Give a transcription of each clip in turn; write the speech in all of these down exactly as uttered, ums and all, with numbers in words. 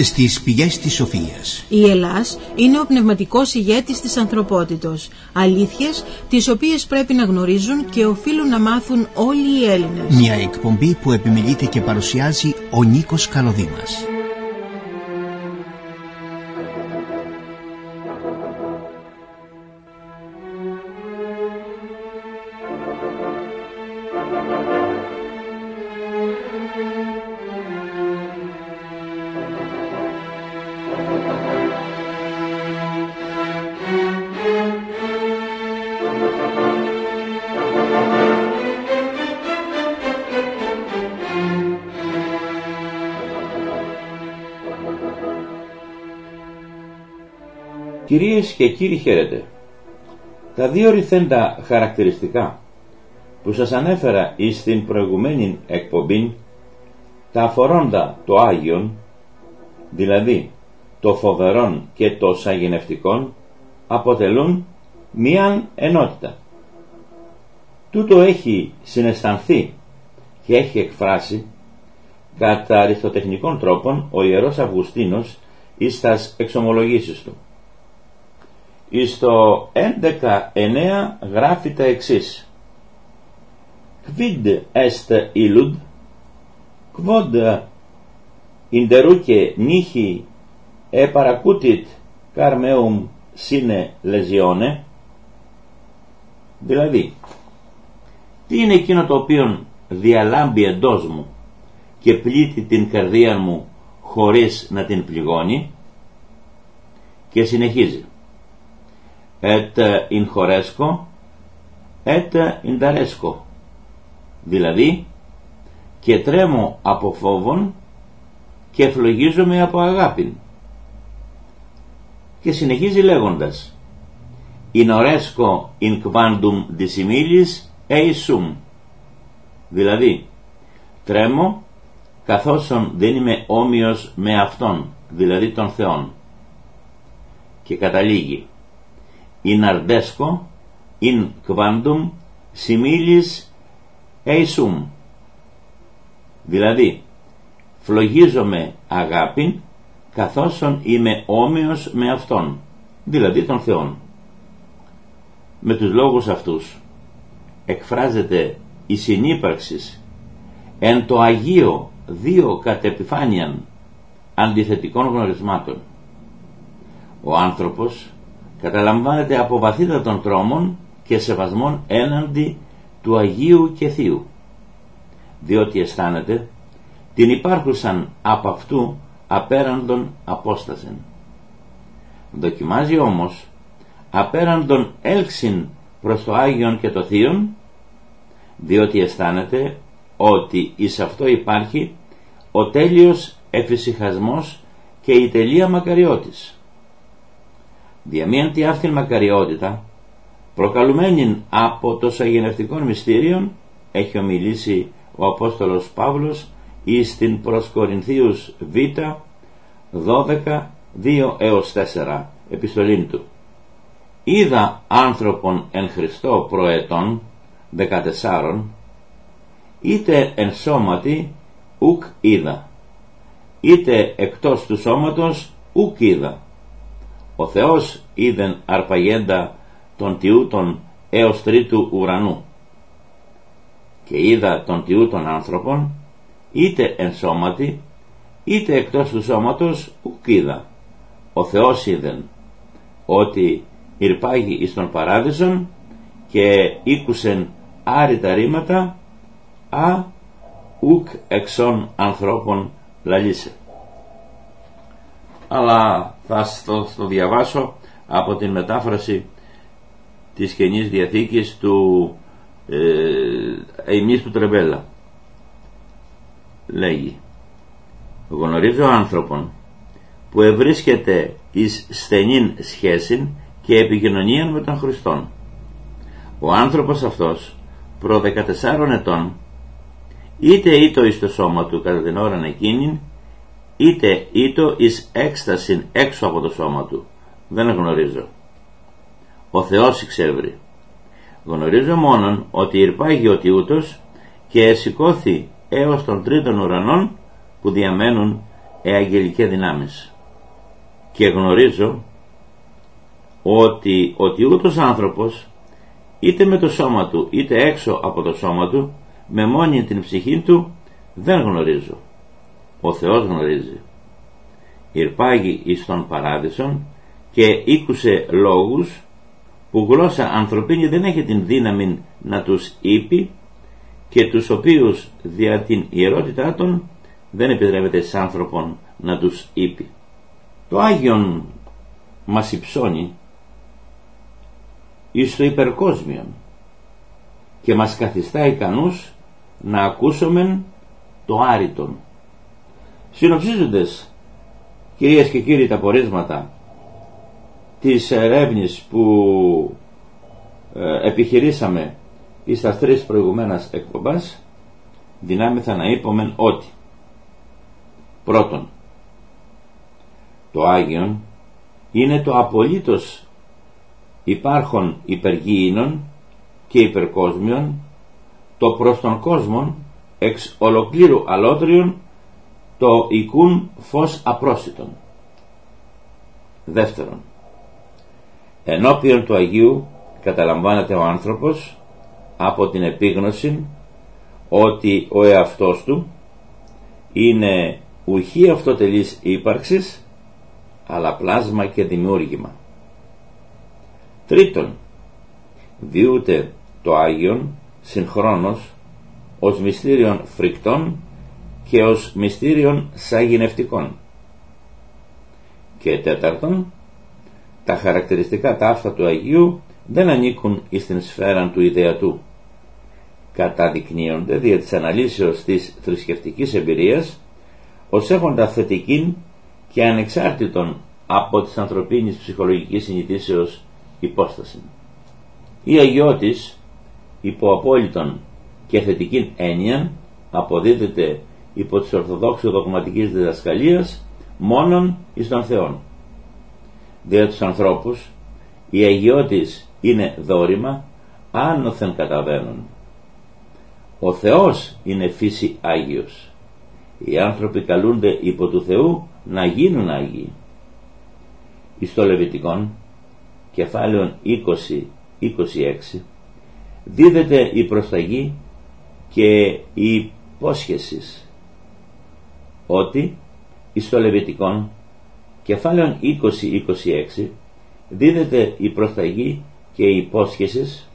στις πηγές της σοφίας. Η Ελλάς είναι ο πνευματικός ηγέτης της ανθρωπότητος. Αλήθειες τις οποίες πρέπει να γνωρίζουν και οφείλουν να μάθουν όλοι οι Έλληνες. Μια εκπομπή που επιμελείται και παρουσιάζει ο Νίκος Καλοδήμας. Κυρίες και κύριοι, χαίρετε. Τα δύο ρηθέντα χαρακτηριστικά που σας ανέφερα εις την προηγουμένη εκπομπή, τα αφορώντα το Άγιον, δηλαδή το φοβερόν και το σαγηνευτικόν, αποτελούν μίαν ενότητα. Τούτο έχει συναισθανθεί και έχει εκφράσει κατά αριστοτεχνικών τρόπων ο Ιερός Αυγουστίνος εις τας εξομολογήσεις του. Εις το έντεκα εννέα γράφει τα εξής: Quid est illud, quod inderuque nihi e paracutit carmeum sine lesione. Δηλαδή, τι είναι εκείνο το οποίο διαλάμπει εντός μου και πλήττει την καρδία μου χωρίς να την πληγώνει? Και συνεχίζει: et inchoresco et indaresco, δηλαδή και τρέμω από φόβον και ευλογίζομαι από αγάπην. Και συνεχίζει λέγοντας: in oresco in quandum dissimilis eisum, δηλαδή τρέμω καθόσον δεν είμαι όμοιος με Αυτόν, δηλαδή τον Θεόν. Και καταλήγει: in ardesco in quandum similis eisum, δηλαδή φλογίζομαι αγάπην καθόσον είμαι όμοιος με Αυτόν, δηλαδή τον Θεόν. Με τους λόγους αυτούς εκφράζεται η συνύπαρξης εν το Αγίο δύο κατ' επιφάνειαν αντιθετικών γνωρισμάτων. Ο άνθρωπος καταλαμβάνεται από βαθύτατων τρόμων και σεβασμών έναντι του Αγίου και Θείου, διότι αισθάνεται την υπάρχουσαν από αυτού απέραντον απόστασεν. Δοκιμάζει όμως απέραντον έλξην προς το Άγιον και το Θείον, διότι αισθάνεται ότι εις αυτό υπάρχει ο τέλειος εφησυχασμός και η τελεία μακαριότης. Δια μίαν τη αυτήν μακαριότητα, προκαλουμένην από το σαγηνευτικών μυστήριων, έχει ομιλήσει ο Απόστολος Παύλος εις την προς Κορινθίους Β δώδεκα δύο έως τέσσερα επιστολήν του. Είδα άνθρωπον εν Χριστώ προετών δεκατεσσάρων, είτε εν σώματι ουκ είδα, είτε εκτός του σώματος ουκ είδα. Ο Θεός είδεν αρπαγέντα των τιούτων έως τρίτου ουρανού. Και είδα των τιούτων άνθρωπον, είτε εν σώματι, είτε εκτός του σώματος ουκ είδα. Ο Θεός είδεν ότι ηρπάγει εις τον παράδεισον και ήκουσεν άρρητα ρήματα, α ουκ εξών ανθρώπων λαλίσε. Αλλά θα το, το διαβάσω από την μετάφραση της Καινής Διαθήκης του ε, Αιμής του Τρεμπέλα. Λέγει: γνωρίζω άνθρωπον που ευρίσκεται εις στενήν σχέσιν και επικοινωνίαν με τον Χριστόν. Ο άνθρωπος αυτός προ δεκατεσσάρων ετών είτε ήτο εις το σώμα του κατά την ώραν εκείνην, είτε ήτο εις έκστασιν έξω από το σώμα του, δεν γνωρίζω. Ο Θεός εξεύρει. Γνωρίζω μόνον ότι ηρπάγει ο τιούτος και εσηκώθη έως των τρίτων ουρανών που διαμένουν εαγγελικές δυνάμεις, και γνωρίζω ότι, ότι ούτως άνθρωπος, είτε με το σώμα του είτε έξω από το σώμα του, με μόνη την ψυχή του, δεν γνωρίζω. Ο Θεός γνωρίζει. Ηρπάγει εις τον παράδεισον και ήκουσε λόγους που γλώσσα ανθρωπίνη δεν έχει την δύναμη να τους είπε, και τους οποίους δια την ιερότητά των δεν επιτρέπεται σ' άνθρωπον να τους είπε. Το Άγιον μας υψώνει εις το υπερκόσμιον και μας καθιστά ικανούς να ακούσομεν το άρρητον. Συνοψίζοντας, κυρίες και κύριοι, τα πορίσματα της ερεύνης που ε, επιχειρήσαμε εις τα τρεις προηγουμένας εκπομπάς, δυνάμεθα να είπομεν ότι πρώτον, το Άγιον είναι το απολύτως υπάρχον υπεργήινον και υπερκόσμιον, το προς τον κόσμον εξ ολοκλήρου αλότριον, το οικούν φως απρόσιτον. Δεύτερον, ενώπιον του Αγίου καταλαμβάνεται ο άνθρωπος από την επίγνωση ότι ο εαυτός του είναι ουχή αυτοτελής ύπαρξης, αλλά πλάσμα και δημιούργημα. Τρίτον, διούται το Άγιον συγχρόνως ως μυστήριον φρικτών και ως μυστήριον σαγηνευτικών. Και τέταρτον, τα χαρακτηριστικά ταύτα του Αγίου δεν ανήκουν εις την σφαίρα του ιδεατού. Καταδεικνύονται δια της αναλύσεως της θρησκευτικής εμπειρίας ως έχοντα θετικήν και ανεξάρτητον από της ανθρωπίνης ψυχολογικής συνειδήσεως υπόσταση. Η αγιώτης υπό απόλυτον και θετικήν έννοιαν αποδίδεται υπό της ορθοδόξου δογματικής διδασκαλίας μόνον εις τον Θεόν. Δια τους ανθρώπους η αγιώτης είναι δόρημα άνωθεν καταβαίνουν. Ο Θεός είναι φύση Άγιος. Οι άνθρωποι καλούνται υπό του Θεού να γίνουν Άγιοι. Εις το Λεβιτικόν κεφάλαιον είκοσι είκοσι έξι δίδεται η προσταγή και η υπόσχεσης ότι εις το Λεβιτικόν κεφάλαιον είκοσι είκοσι έξι δίδεται η προσταγή και η υπόσχεσης,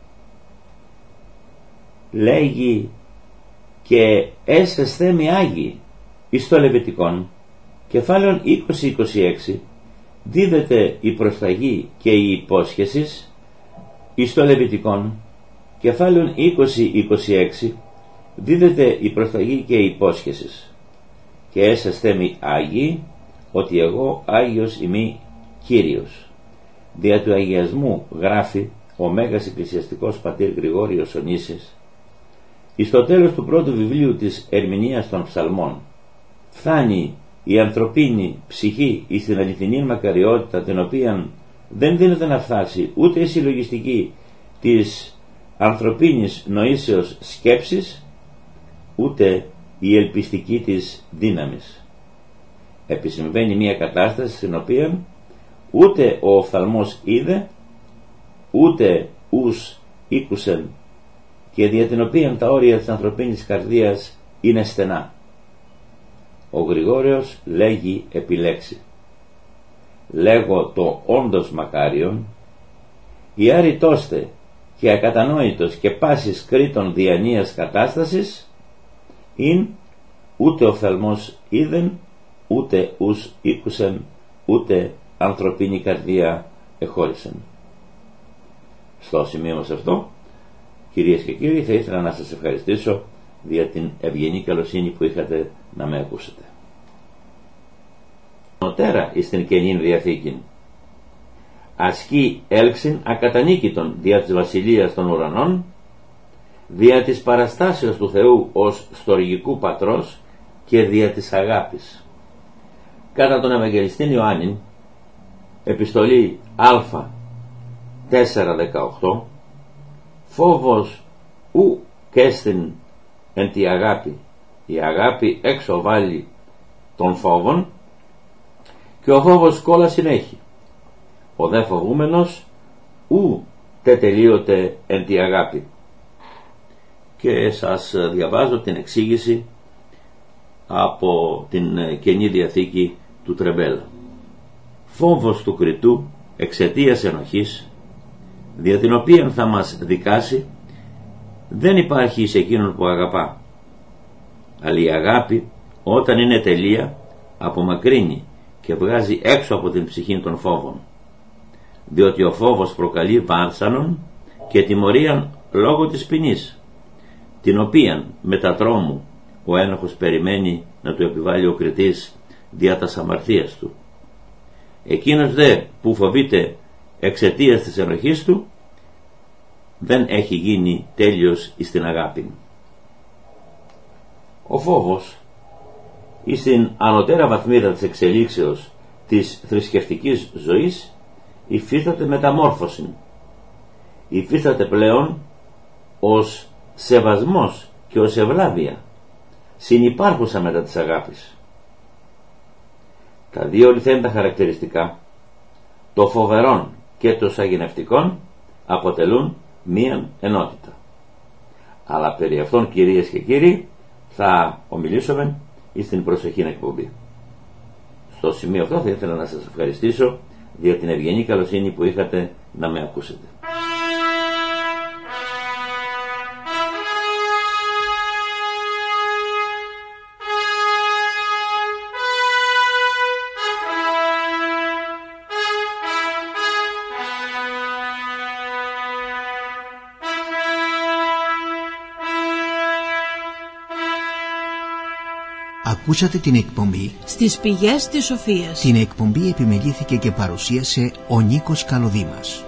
λέγει και έσεσθε με Άγιοι. Εις το Λεβιτικόν κεφάλαιον είκοσι είκοσι έξι δίδεται η προσταγή και η υπόσχεσης. Εις το Λεβιτικόν κεφάλαιον είκοσι είκοσι έξι δίδεται η προσταγή και η υπόσχεσης, και έσεσθε με Άγιοι, ότι εγώ Άγιος ημί Κύριος. Δια του αγιασμού γράφει ο Μέγας Εκκλησιαστικός Πατήρ Γρηγόριος Ονήσης εις το τέλος του πρώτου βιβλίου της ερμηνείας των ψαλμών. Φτάνει η ανθρωπίνη ψυχή εις την αληθινή μακαριότητα, την οποία δεν δίνεται να φτάσει ούτε η συλλογιστική της ανθρωπίνης νοήσεως σκέψης, ούτε η ελπιστική της δύναμης. Επισυμβαίνει μια κατάσταση στην οποία ούτε ο οφθαλμός είδε, ούτε ους ήκουσεν, και δια την οποία τα όρια της ανθρωπίνης καρδίας είναι στενά. Ο Γρηγόριος λέγει επιλέξει: λέγω το όντως μακάριον, η άρρητόστε και ακατανόητος και πάσης κρήτων διανοίας κατάστασης, ειν ούτε οφθαλμός είδεν, ούτε ους ήκουσεν, ούτε ανθρωπίνη καρδία εχώρισεν. Στο σημείο μας αυτό, κυρίες και κύριοι, θα ήθελα να σας ευχαριστήσω για την ευγενή καλοσύνη που είχατε να με ακούσετε. Νοτέρα εις την Καινήν Διαθήκην ασκεί έλξην ακατανίκητον δια της βασιλείας των ουρανών, δια της παραστάσεως του Θεού ως στοργικού πατρός και δια της αγάπης. Κατά τον Ευαγγελιστήν Ιωάννην, επιστολή Α τέσσερα δεκαοκτώ, φόβος ου κέστην εν τη αγάπη, η αγάπη έξω βάλει των φόβων, και ο φόβος κόλλα συνέχει. Ο δε φοβούμενος ου τετελείωται εν τη αγάπη. Και σας διαβάζω την εξήγηση από την Καινή Διαθήκη του Τρεμπέλα. Φόβος του κριτού εξαιτίας ενοχής, δια την οποία θα μας δικάσει, δεν υπάρχει σε εκείνον που αγαπά. Αλλά η αγάπη, όταν είναι τελεία, απομακρύνει και βγάζει έξω από την ψυχή των φόβων, διότι ο φόβος προκαλεί βάρσανον και τιμωρίαν λόγω της ποινής, την οποίαν με τα τρόμου ο ένοχος περιμένει να του επιβάλλει ο κριτής δια τας αμαρτίας του. Εκείνος δε που φοβείται εξαιτίας της ενοχής του, δεν έχει γίνει τέλειος εις την αγάπη. Ο φόβος εις την ανωτέρα βαθμίδα της εξελίξεως της θρησκευτικής ζωής υφίσταται μεταμόρφωση. Υφίσταται πλέον ως σεβασμός και ως ευλάβεια, συνυπάρχουσα μετά της αγάπης. Τα δύο λιθέντα χαρακτηριστικά, το φοβερόν και το σαγηνευτικόν, αποτελούν μίαν ενότητα. Αλλά περί αυτών, κυρίες και κύριοι, θα ομιλήσουμε στην προσεχή εκπομπή. Στο σημείο αυτό θα ήθελα να σας ευχαριστήσω για την ευγενή καλοσύνη που είχατε να με ακούσετε. Ακούσατε την εκπομπή «Στις πηγές της Σοφίας». Την εκπομπή επιμελήθηκε και παρουσίασε ο Νίκος Καλοδήμας.